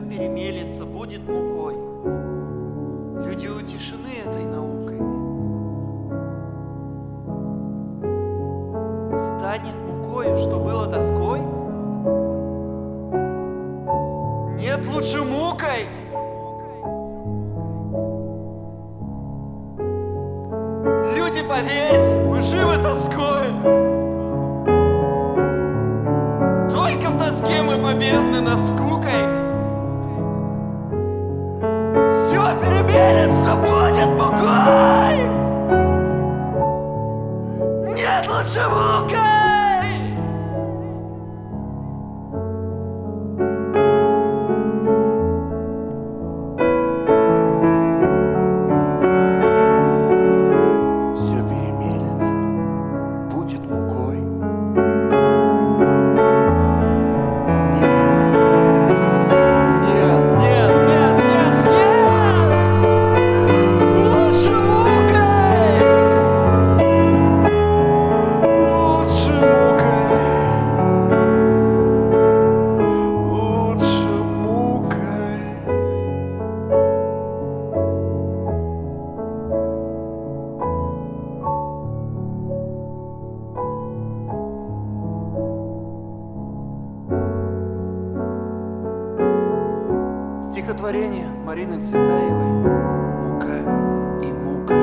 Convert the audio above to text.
перемелется, будет мукой. Люди утешены этой наукой. Станет мукою, что было тоской? Нет, лучше мукой! Люди, поверьте, мы живы тоской! Только в тоске мы победны над скукой. Все перемелется, будет мукой! Нет, лучше мукой! Все перемелется, будет мукой. Нет, нет, нет, нет, нет! Лучше мукой! Лучше мукой! Лучше мукой! Стихотворение Марины Цветаевой «Мука и мука».